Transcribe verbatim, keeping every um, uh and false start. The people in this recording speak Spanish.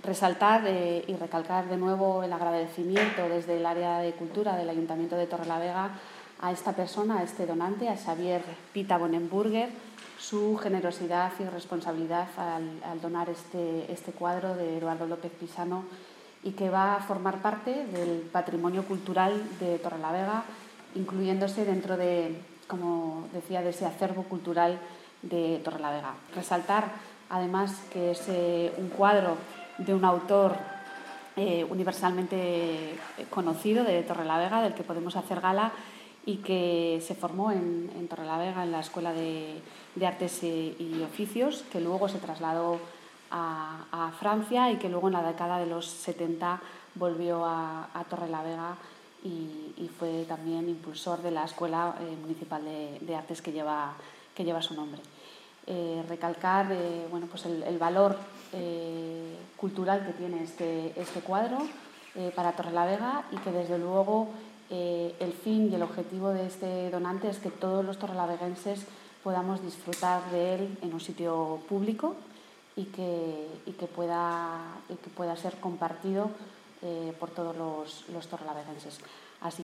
resaltar eh, y recalcar de nuevo el agradecimiento desde el área de cultura del Ayuntamiento de Torrelavega a esta persona, a este donante, a Xavier Pita Bonenburger, su generosidad y responsabilidad al, al donar este, este cuadro de Eduardo López Pisano, y que va a formar parte del patrimonio cultural de Torrelavega, incluyéndose dentro de, como decía, de ese acervo cultural de Torrelavega. Resaltar, además, que es eh, un cuadro de un autor eh, universalmente conocido de Torrelavega, del que podemos hacer gala, y que se formó en, en Torrelavega, en la Escuela de, de Artes y, y Oficios, que luego se trasladó a, a Francia y que luego en la década de los setenta volvió a, a Torrelavega y, y fue también impulsor de la Escuela eh, Municipal de, de Artes que lleva, que lleva su nombre. Eh, recalcar eh, bueno, pues el, el valor eh, cultural que tiene este, este cuadro eh, para Torrelavega, y que desde luego eh, el fin y el objetivo de este donante es que todos los torrelaveguenses podamos disfrutar de él en un sitio público y que, y que, pueda, y que pueda ser compartido eh, por todos los, los torrelaveguenses. Así